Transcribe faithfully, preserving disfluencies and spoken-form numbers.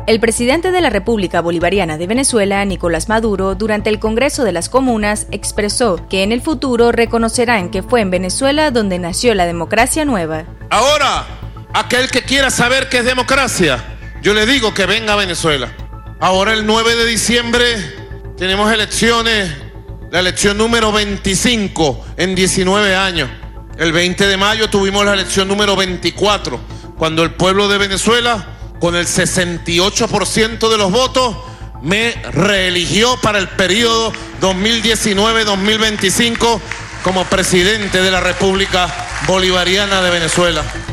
El presidente de la República Bolivariana de Venezuela, Nicolás Maduro, durante el Congreso de las Comunas, expresó que en el futuro reconocerán que fue en Venezuela donde nació la democracia nueva. Ahora, aquel que quiera saber qué es democracia, yo le digo que venga a Venezuela. Ahora el nueve de diciembre tenemos elecciones, la elección número veinticinco en diecinueve años. El veinte de mayo tuvimos la elección número veinticuatro, cuando el pueblo de Venezuela, con el sesenta y ocho por ciento de los votos, me reeligió para el periodo dos mil diecinueve a dos mil veinticinco como presidente de la República Bolivariana de Venezuela.